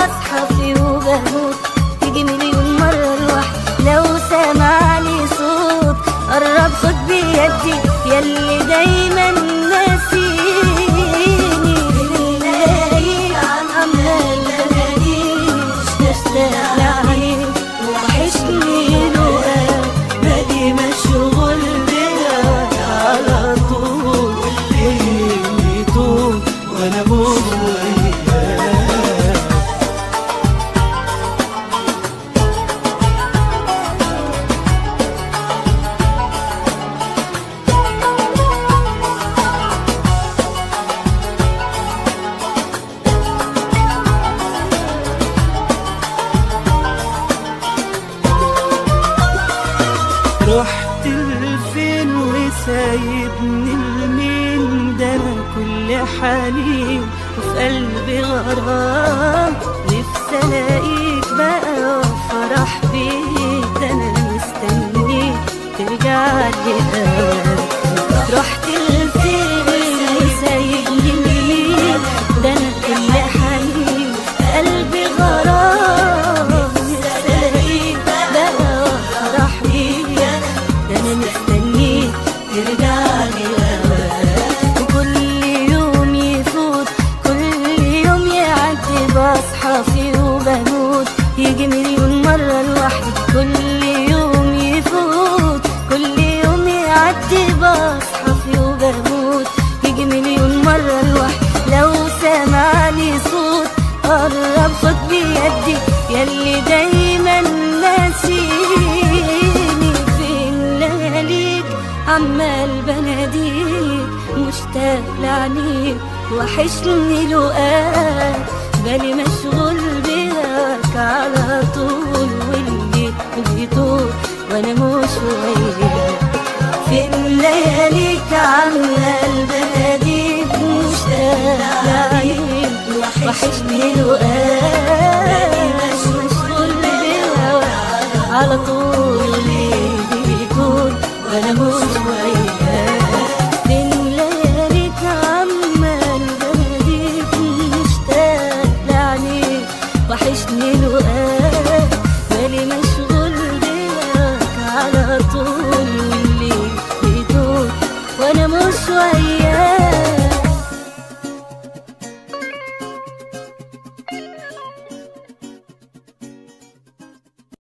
بصحى فيه وبموت، يجي مليون مرة لوحدي لو سمعني صوت. قرب خد بيدي ياللي دايما ناسيني، الليالي عمال بناديك مشتاق لعينيك وحشني لقاك، بالي مشغول بيك على طول، والليل يطول وانا مش وياك. رحت لفين وسايبني لمين؟ ده انا كل حالي وفي قلبي غرام، نفسي الاقيك بقى وافرح بيك، ده انا مستنيك ترجع لي هواك. رحت لفين وسايبني لمين؟ ده انا كل حالي وفي قلبي غرام، نفسي الاقيك بقى وافرح بيك، ده انا مستنيك ترجع لي هواك. وكل يوم يفوت كل يوم يعدي بصحى فيه وبموت، يجي مليون مرة لوحدي. كل يوم يفوت كل يوم يعدي بصحى فيه وبموت، يجي مليون مرة لوحدي لو سمعني صوت. قرب خد بيدي ياللي دايما ناسيني، فين لياليك عمال بناديك مشتاق لعينيك وحشني لقاك، بالي مشغول بيك على طول، والليل يطول وانا مش وياك. فين لياليك عمال بناديك مشتاق لعينيك وحشني لقاك،